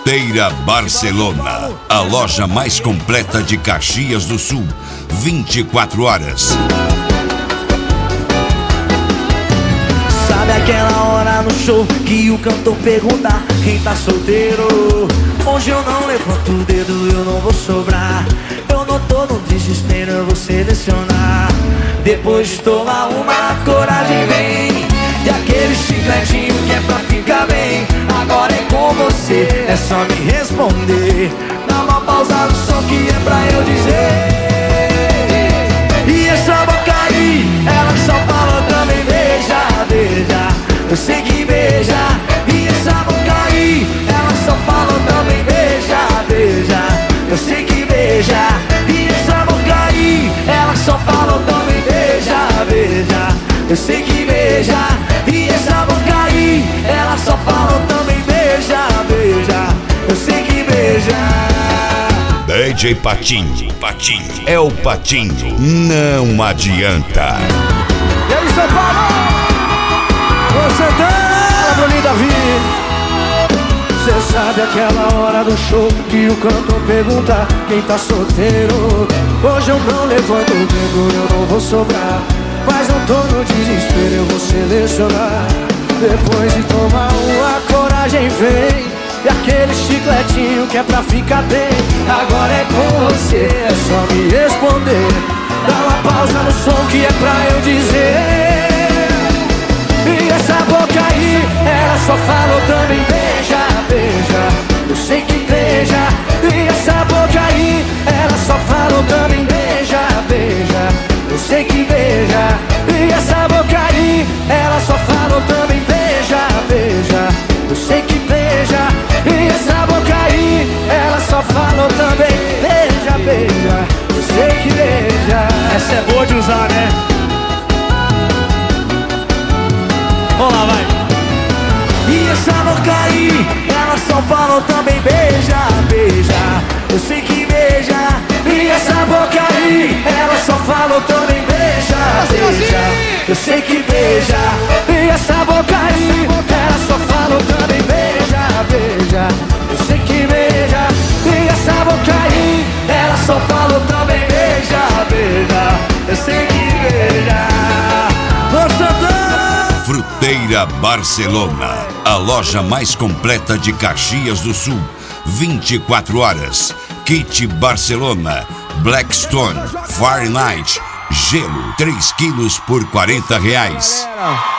Fruteira Barcelona, a loja mais completa de Caxias do Sul, 24 horas. Sabe aquela hora no show que o cantor pergunta quem tá solteiro? Hoje eu não levanto o dedo, eu não vou sobrar. Eu não tô no desespero, eu vou selecionar. Depois de tomar uma, coragem vem. E aquele chicletinho que é pra ficar bem. Agora é com você, é só me responder. Dá uma pausa no som que é pra eu dizer. E essa boca aí, ela só fala também beija, beija. Eu sei que beija. E essa boca aí, ela só fala também beija, beija. Eu sei que beija. E essa boca aí, ela só fala também beija, beija. Eu sei que beija. E essa boca aí, ela só fala também beija, beija. Eu sei que beija. DJ Patinho, é o Patinho, não adianta. E aí, São Paulo? Você tá, Bruninho Davi. Cê sabe aquela hora do show que o cantor pergunta quem tá solteiro? Hoje eu não levanto o dedo, eu não vou sobrar. Mas não tô no desespero, eu vou selecionar. Depois de tomar uma, coragem vem. E aquele chicletinho que é pra ficar bem. Agora é com você, é só me responder. Dá uma pausa no som que é pra eu dizer. E essa boca aí, ela só fala também beija, beija. Eu sei que beija. E essa boca aí, ela só fala também beija, beija. Eu sei que beija. E essa boca aí, ela só fala também beija, beija. Eu sei que beija. E essa boca aí, ela só fala também beija, beija. Eu sei que beija. Essa é boa de usar, né? Vamos lá, vai. E essa boca aí, ela só fala também beija, beija. Eu sei que beija. E essa boca aí, ela só fala também beija, beija. Eu sei que beija. E essa boca aí, ela só fala também beija, beija. Eu sei que beija. E essa boca aí, ela só fala também beija, beija. Eu sei que beija. Fruteira Barcelona, a loja mais completa de Caxias do Sul, 24 horas. Kit Barcelona, Blackstone, Fahrenheit, gelo, 3 quilos por R$40.